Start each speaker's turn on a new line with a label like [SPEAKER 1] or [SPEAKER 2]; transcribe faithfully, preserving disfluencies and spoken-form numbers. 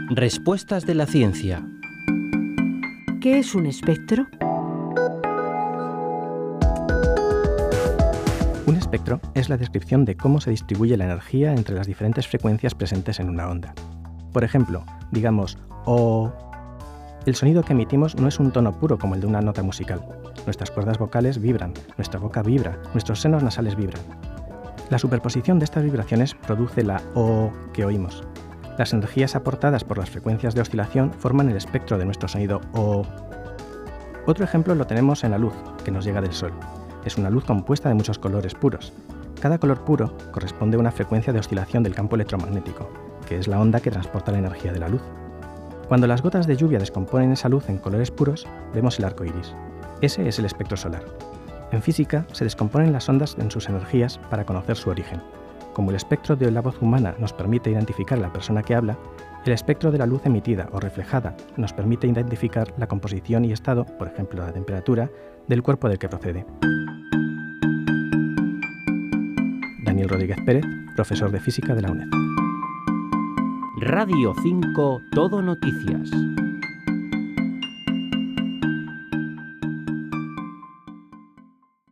[SPEAKER 1] Respuestas de la ciencia.
[SPEAKER 2] ¿Qué es un espectro?
[SPEAKER 3] Un espectro es la descripción de cómo se distribuye la energía entre las diferentes frecuencias presentes en una onda. Por ejemplo, digamos O. El sonido que emitimos no es un tono puro como el de una nota musical. Nuestras cuerdas vocales vibran, nuestra boca vibra, nuestros senos nasales vibran. La superposición de estas vibraciones produce la O que oímos. Las energías aportadas por las frecuencias de oscilación forman el espectro de nuestro sonido O. Otro ejemplo lo tenemos en la luz, que nos llega del Sol. Es una luz compuesta de muchos colores puros. Cada color puro corresponde a una frecuencia de oscilación del campo electromagnético, que es la onda que transporta la energía de la luz. Cuando las gotas de lluvia descomponen esa luz en colores puros, vemos el arco iris. Ese es el espectro solar. En física, se descomponen las ondas en sus energías para conocer su origen. Como el espectro de la voz humana nos permite identificar a la persona que habla, el espectro de la luz emitida o reflejada nos permite identificar la composición y estado, por ejemplo la temperatura, del cuerpo del que procede. Daniel Rodríguez Pérez, profesor de Física de la UNED.
[SPEAKER 1] Radio cinco Todo Noticias.